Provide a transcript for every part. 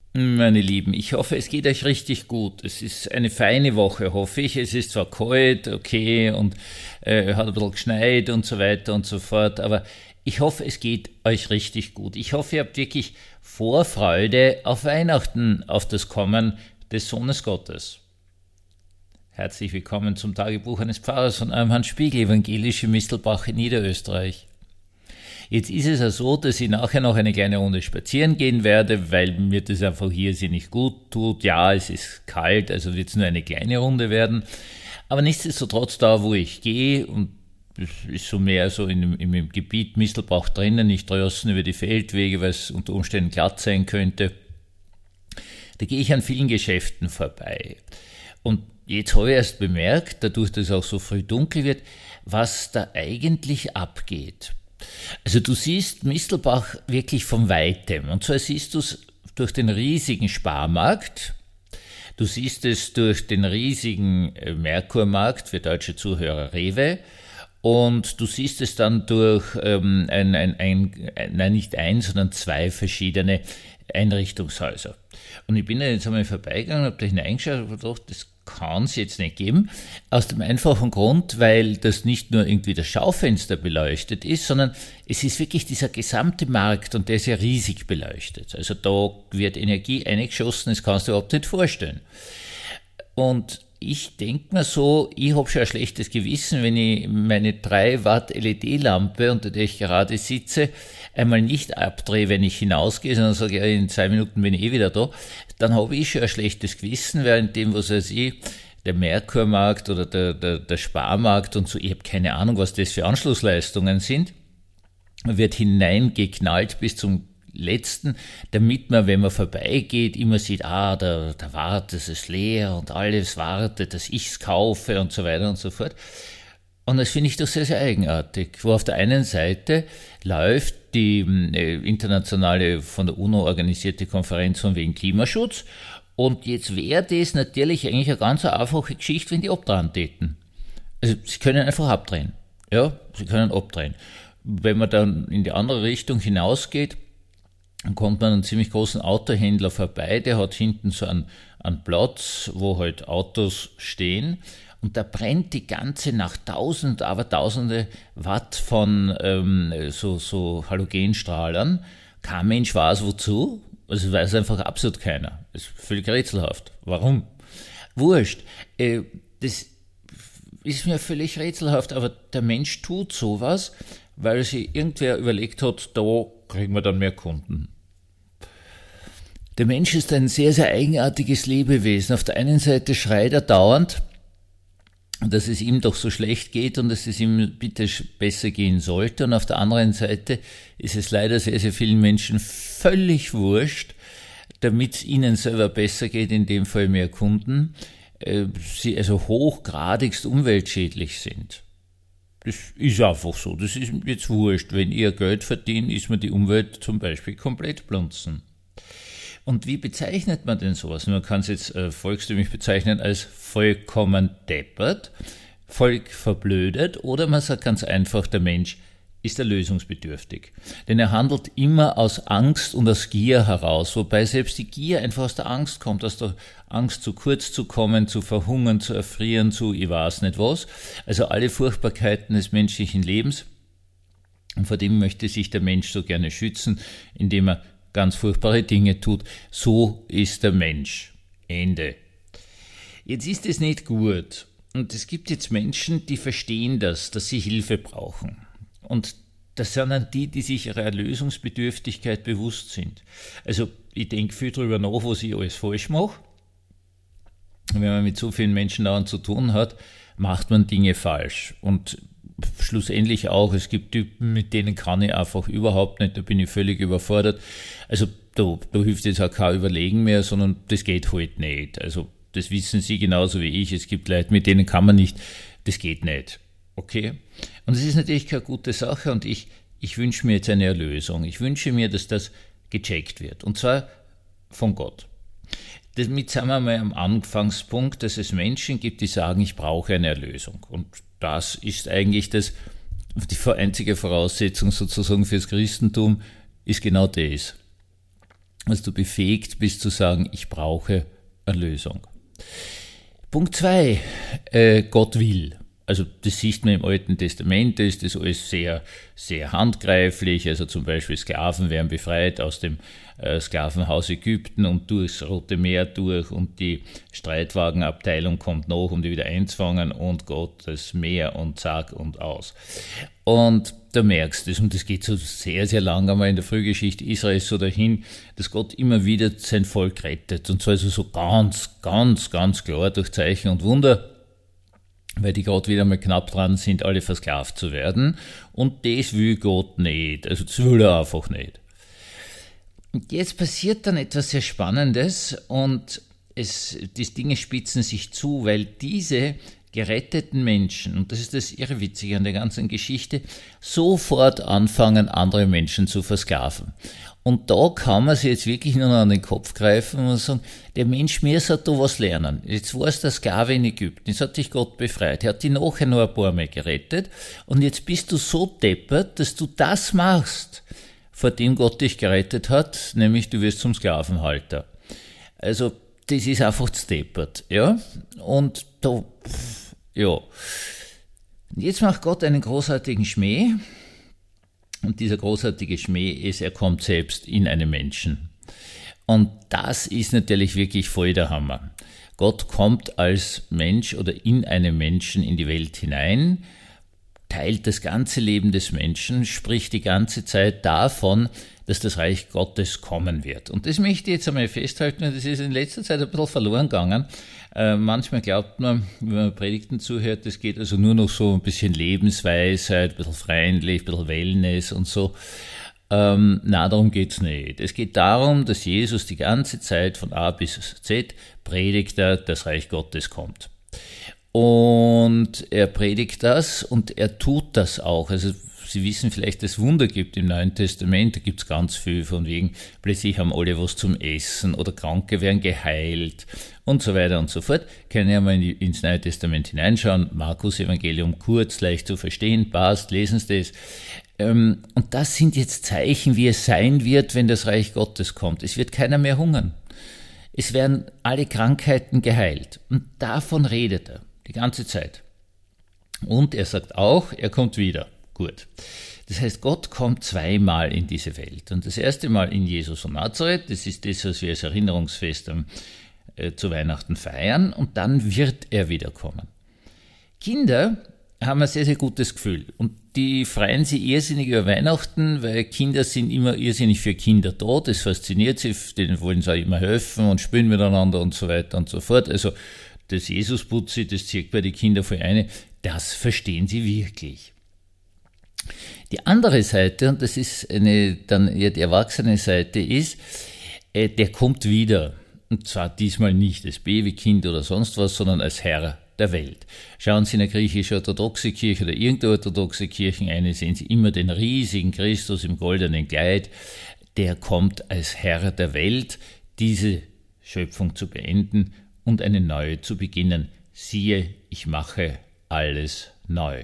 Meine Lieben, ich hoffe, es geht euch richtig gut. Es ist eine feine Woche, hoffe ich. Es ist zwar kalt, okay, und hat ein bisschen geschneit und so weiter und so fort, aber ich hoffe, es geht euch richtig gut. Ich hoffe, ihr habt wirklich Vorfreude auf Weihnachten, auf das Kommen des Sohnes Gottes. Herzlich willkommen zum Tagebuch eines Pfarrers von eurem Hans Spiegel, evangelische Mistelbach in Niederösterreich. Jetzt ist es ja so, dass ich nachher noch eine kleine Runde spazieren gehen werde, weil mir das einfach hier nicht gut tut. Ja, es ist kalt, also wird es nur eine kleine Runde werden. Aber nichtsdestotrotz da, wo ich gehe, und das ist so mehr so im Gebiet Mistelbach drinnen, nicht draußen über die Feldwege, weil es unter Umständen glatt sein könnte, da gehe ich an vielen Geschäften vorbei. Und jetzt habe ich erst bemerkt, dadurch, dass es auch so früh dunkel wird, was da eigentlich abgeht. Also du siehst Mistelbach wirklich von Weitem, und zwar siehst du es durch den riesigen Sparmarkt, du siehst es durch den riesigen Merkurmarkt, für deutsche Zuhörer Rewe, und du siehst es dann durch nicht ein, sondern zwei verschiedene Einrichtungshäuser. Und ich bin da jetzt einmal vorbeigegangen, habe da hineingeschaut und gedacht, das kann es jetzt nicht geben, aus dem einfachen Grund, weil das nicht nur irgendwie das Schaufenster beleuchtet ist, sondern es ist wirklich dieser gesamte Markt, und der ist ja riesig beleuchtet. Also da wird Energie eingeschossen, das kannst du überhaupt nicht vorstellen. Und ich denke mir so, ich habe schon ein schlechtes Gewissen, wenn ich meine 3 Watt LED-Lampe, unter der ich gerade sitze, einmal nicht abdrehe, wenn ich hinausgehe, sondern sage, ja, in 2 Minuten bin ich wieder da, dann habe ich schon ein schlechtes Gewissen, während dem, was weiß ich, der Merkurmarkt oder der Sparmarkt und so, ich habe keine Ahnung, was das für Anschlussleistungen sind, wird hineingeknallt bis zum Letzten, damit man, wenn man vorbeigeht, immer sieht, da wartet, es ist leer und alles wartet, dass ich es kaufe und so weiter und so fort. Und das finde ich doch sehr, sehr eigenartig, wo auf der einen Seite läuft die internationale, von der UNO organisierte Konferenz von wegen Klimaschutz, und jetzt wäre das natürlich eigentlich eine ganz einfache Geschichte, wenn die abdrehen täten. Also sie können einfach abdrehen. Ja, sie können abdrehen. Wenn man dann in die andere Richtung hinausgeht, dann kommt man an einem ziemlich großen Autohändler vorbei, der hat hinten so einen Platz, wo halt Autos stehen, und da brennt die ganze Nacht Tausende Watt von so Halogenstrahlern. Kein Mensch weiß wozu, also weiß einfach absolut keiner. Das ist völlig rätselhaft. Warum? Wurscht. Das ist mir völlig rätselhaft, aber der Mensch tut sowas, weil sich irgendwer überlegt hat, da kriegen wir dann mehr Kunden. Der Mensch ist ein sehr, sehr eigenartiges Lebewesen. Auf der einen Seite schreit er dauernd, dass es ihm doch so schlecht geht und dass es ihm bitte besser gehen sollte. Und auf der anderen Seite ist es leider sehr, sehr vielen Menschen völlig wurscht, damit es ihnen selber besser geht, in dem Fall mehr Kunden, sie also hochgradigst umweltschädlich sind. Das ist einfach so, das ist jetzt wurscht. Wenn ihr Geld verdient, ist mir die Umwelt zum Beispiel komplett blunzen. Und wie bezeichnet man denn sowas? Man kann es jetzt volkstümlich bezeichnen als vollkommen deppert, voll verblödet, oder man sagt ganz einfach, der Mensch ist erlösungsbedürftig. Denn er handelt immer aus Angst und aus Gier heraus, wobei selbst die Gier einfach aus der Angst kommt, aus der Angst, zu kurz zu kommen, zu verhungern, zu erfrieren, zu ich weiß nicht was. Also alle Furchtbarkeiten des menschlichen Lebens. Und vor dem möchte sich der Mensch so gerne schützen, indem er ganz furchtbare Dinge tut. So ist der Mensch. Ende. Jetzt ist es nicht gut. Und es gibt jetzt Menschen, die verstehen das, dass sie Hilfe brauchen. Und das sind dann die sich ihrer Erlösungsbedürftigkeit bewusst sind. Also ich denke viel darüber nach, was ich alles falsch mache. Wenn man mit so vielen Menschen dauernd zu tun hat, macht man Dinge falsch. Und schlussendlich auch, es gibt Typen, mit denen kann ich einfach überhaupt nicht, da bin ich völlig überfordert. Also da hilft jetzt auch kein Überlegen mehr, sondern das geht halt nicht. Also das wissen Sie genauso wie ich. Es gibt Leute, mit denen kann man nicht, das geht nicht. Okay? Und das ist natürlich keine gute Sache, und ich wünsche mir jetzt eine Erlösung. Ich wünsche mir, dass das gecheckt wird. Und zwar von Gott. Damit sind wir mal am Anfangspunkt, dass es Menschen gibt, die sagen, ich brauche eine Erlösung. Und das ist eigentlich die einzige Voraussetzung sozusagen fürs Christentum, ist genau das. dass du befähigt bist zu sagen, ich brauche Erlösung. Punkt 2, Gott will. Also das sieht man im Alten Testament, da ist das alles sehr, sehr handgreiflich. Also zum Beispiel Sklaven werden befreit aus dem Sklavenhaus Ägypten und durchs Rote Meer durch und die Streitwagenabteilung kommt noch, um die wieder einzufangen und Gott das Meer und zack und aus. Und da merkst du es, und das geht so sehr, sehr lang einmal in der Frühgeschichte Israels so dahin, dass Gott immer wieder sein Volk rettet. Und zwar also so ganz, ganz, ganz klar durch Zeichen und Wunder, weil die gerade wieder mal knapp dran sind, alle versklavt zu werden. Und das will Gott nicht. Also das will er einfach nicht. Und jetzt passiert dann etwas sehr Spannendes und die Dinge spitzen sich zu, weil diese geretteten Menschen, und das ist das Irrwitzige an der ganzen Geschichte, sofort anfangen, andere Menschen zu versklaven. Und da kann man sich jetzt wirklich nur noch an den Kopf greifen und sagen, der Mensch, mir sollte da was lernen. Jetzt war es der Sklave in Ägypten, jetzt hat dich Gott befreit, er hat dich nachher noch ein paar Mal gerettet und jetzt bist du so deppert, dass du das machst, vor dem Gott dich gerettet hat, nämlich du wirst zum Sklavenhalter. Also das ist einfach deppert, ja, und da, ja. Und jetzt macht Gott einen großartigen Schmäh. Und dieser großartige Schmäh ist, er kommt selbst in einen Menschen. Und das ist natürlich wirklich voll der Hammer. Gott kommt als Mensch oder in einen Menschen in die Welt hinein, teilt das ganze Leben des Menschen, spricht die ganze Zeit davon, dass das Reich Gottes kommen wird. Und das möchte ich jetzt einmal festhalten, das ist in letzter Zeit ein bisschen verloren gegangen. Manchmal glaubt man, wenn man Predigten zuhört, das geht also nur noch so ein bisschen Lebensweisheit, ein bisschen freundlich, ein bisschen Wellness und so. Na, darum geht's nicht. Es geht darum, dass Jesus die ganze Zeit von A bis Z predigt, das Reich Gottes kommt. Und er predigt das und er tut das auch. Also Sie wissen vielleicht, dass es Wunder gibt im Neuen Testament, da gibt es ganz viel von wegen, plötzlich haben alle was zum Essen oder Kranke werden geheilt und so weiter und so fort. Können ja mal ins Neue Testament hineinschauen, Markus Evangelium kurz, leicht zu verstehen, passt, lesen Sie das. Und das sind jetzt Zeichen, wie es sein wird, wenn das Reich Gottes kommt. Es wird keiner mehr hungern. Es werden alle Krankheiten geheilt. Und davon redet er die ganze Zeit. Und er sagt auch, er kommt wieder. Gut. Das heißt, Gott kommt zweimal in diese Welt. Und das erste Mal in Jesus von Nazareth, das ist das, was wir als Erinnerungsfest zu Weihnachten feiern, und dann wird er wiederkommen. Kinder haben ein sehr, sehr gutes Gefühl und die freuen sich irrsinnig über Weihnachten, weil Kinder sind immer irrsinnig für Kinder da, das fasziniert sie, denen wollen sie auch immer helfen und spielen miteinander und so weiter und so fort. Also das Jesusputzi, das zieht bei den Kindern voll eine, das verstehen sie wirklich. Die andere Seite, und das ist dann eher die erwachsene Seite, ist, der kommt wieder. Und zwar diesmal nicht als Babykind oder sonst was, sondern als Herr der Welt. Schauen Sie in eine griechisch-orthodoxe Kirche oder irgendeine orthodoxe Kirchen ein, sehen Sie immer den riesigen Christus im goldenen Kleid. Der kommt als Herr der Welt, diese Schöpfung zu beenden und eine neue zu beginnen. Siehe, ich mache alles neu.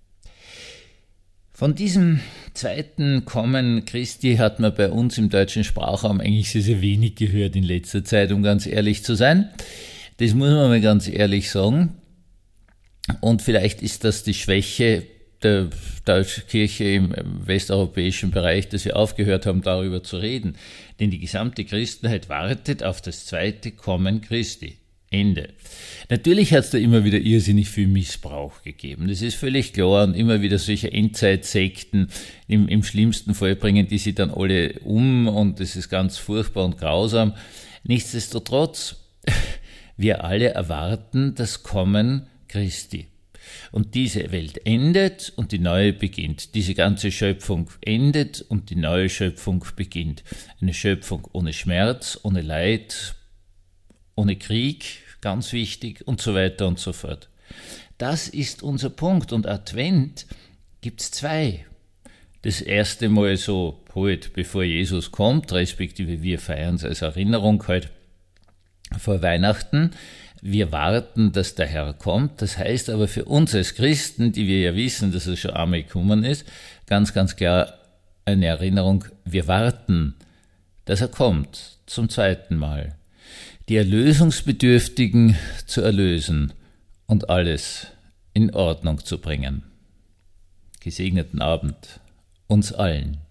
Von diesem zweiten Kommen Christi hat man bei uns im deutschen Sprachraum eigentlich sehr, sehr wenig gehört in letzter Zeit, um ganz ehrlich zu sein. Das muss man mal ganz ehrlich sagen. Und vielleicht ist das die Schwäche der deutschen Kirche im westeuropäischen Bereich, dass wir aufgehört haben, darüber zu reden. Denn die gesamte Christenheit wartet auf das zweite Kommen Christi. Ende. Natürlich hat es da immer wieder irrsinnig viel Missbrauch gegeben. Das ist völlig klar, und immer wieder solche Endzeitsekten, im schlimmsten Fall bringen die sich dann alle um und das ist ganz furchtbar und grausam. Nichtsdestotrotz, wir alle erwarten das Kommen Christi. Und diese Welt endet und die neue beginnt. Diese ganze Schöpfung endet und die neue Schöpfung beginnt. Eine Schöpfung ohne Schmerz, ohne Leid, ohne Krieg, ganz wichtig, und so weiter und so fort. Das ist unser Punkt. Und Advent gibt's zwei. Das erste Mal so halt, bevor Jesus kommt, respektive wir feiern es als Erinnerung halt vor Weihnachten. Wir warten, dass der Herr kommt. Das heißt aber für uns als Christen, die wir ja wissen, dass er schon einmal gekommen ist, ganz, ganz klar eine Erinnerung, wir warten, dass er kommt zum zweiten Mal, die Erlösungsbedürftigen zu erlösen und alles in Ordnung zu bringen. Gesegneten Abend uns allen.